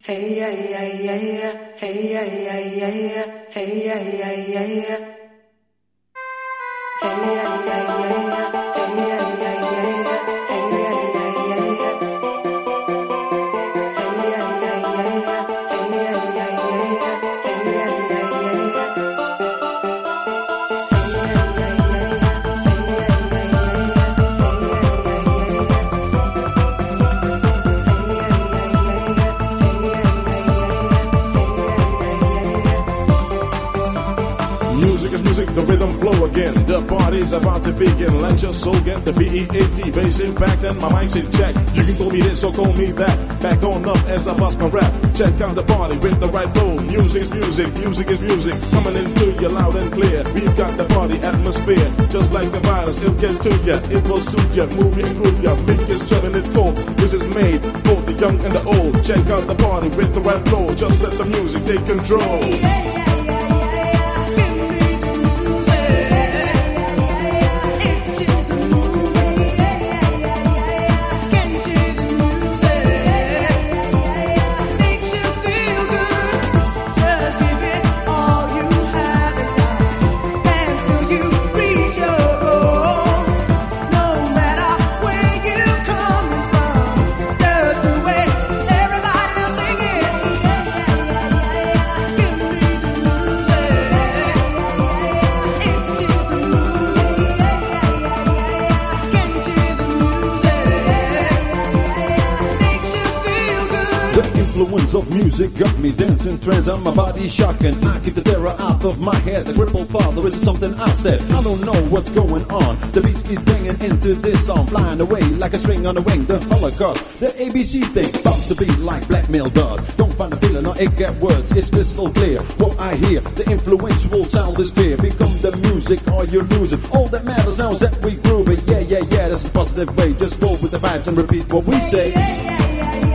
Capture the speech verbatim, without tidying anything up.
Hey yeah yeah yeah yeah. Hey yeah yeah yeah yeah. Hey yeah yeah yeah yeah. Hey yeah yeah yeah yeah. Hey yeah yeah yeah yeah. Hey yeah yeah yeah yeah. Hey yeah yeah yeah yeah. Hey yeah yeah yeah yeah. Hey yeah yeah yeah yeah. The rhythm flow again, the party's about to begin. Let your soul get the B E A T bass impact and my mic's in check. You can call me this or call me that. Back on up as I bust my rap. Check out the party with the right flow. Music's music, music is music. Coming into you loud and clear. We've got the party atmosphere. Just like the virus, it'll get to ya. It will suit ya, move you and groove ya. Make you sweat and it cold. This is made for the young and the old. Check out the party with the right flow. Just let the music take control. Of music got me dancing trance and my body shocking. I keep the terror out of my head. The crippled father, is it something I said? I don't know what's going on. The beats keep banging into this song, flying away like a string on a wing. The Holocaust, the A B C thing, bounce the beat like blackmail does. Don't find a feeling or it get words. It's crystal clear. What I hear, the influential sound is fear. Become the music or you lose it. All that matters now is that we groove it. Yeah, yeah, yeah. That's a positive way. Just go with the vibes and repeat what we say. Yeah, yeah, yeah, yeah.